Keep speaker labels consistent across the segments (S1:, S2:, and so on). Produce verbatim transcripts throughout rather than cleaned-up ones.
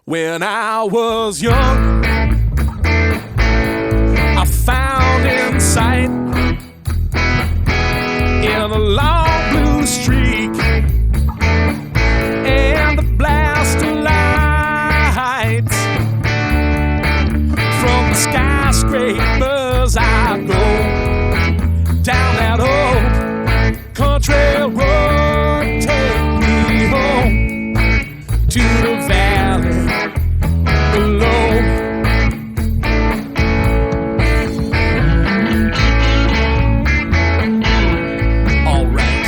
S1: When I was young, I found insight in a long blue streak and the blast of lights from the skyscrapers. I go down that old country road, take me home to the valley below. All right.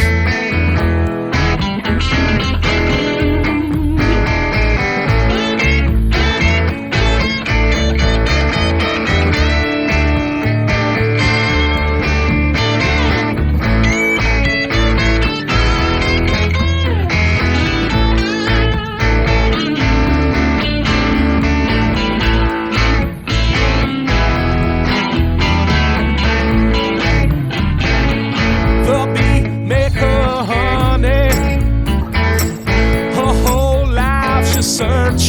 S1: Search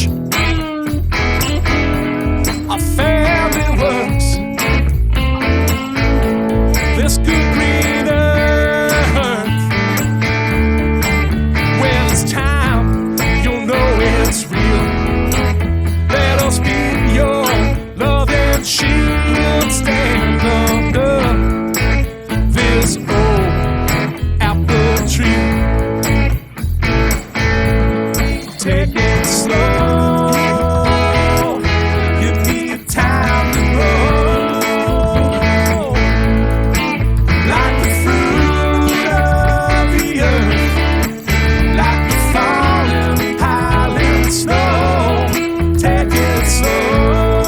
S1: a family works this good green earth. When it's time, you'll know it's real. Let us be your loving shield. Stand under this old apple tree. Take it slow, you need time to grow, like the fruit of the earth, like the falling, piling snow. Take it slow,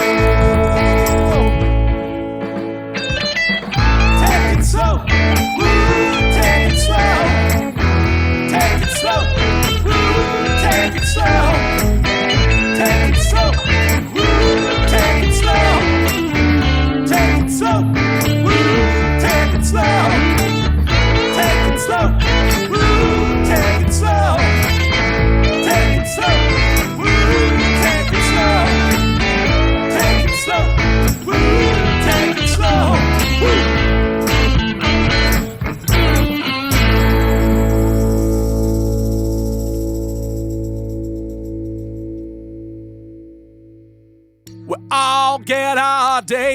S1: take it slow, woo, take it slow, take it slow. Take it slow, take it slow, woo, take it slow, take it slow, woo, take it slow, take it slow, woo, take it slow, take it slow, woo, take it slow, take it slow, woo, take it slow, woo. We all get our day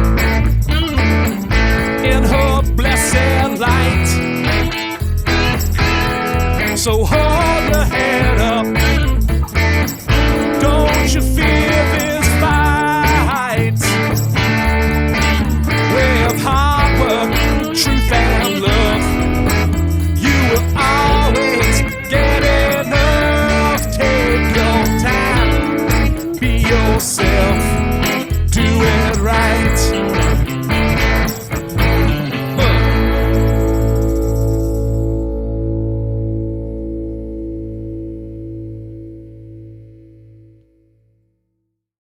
S1: in her blessed light. So hold your head up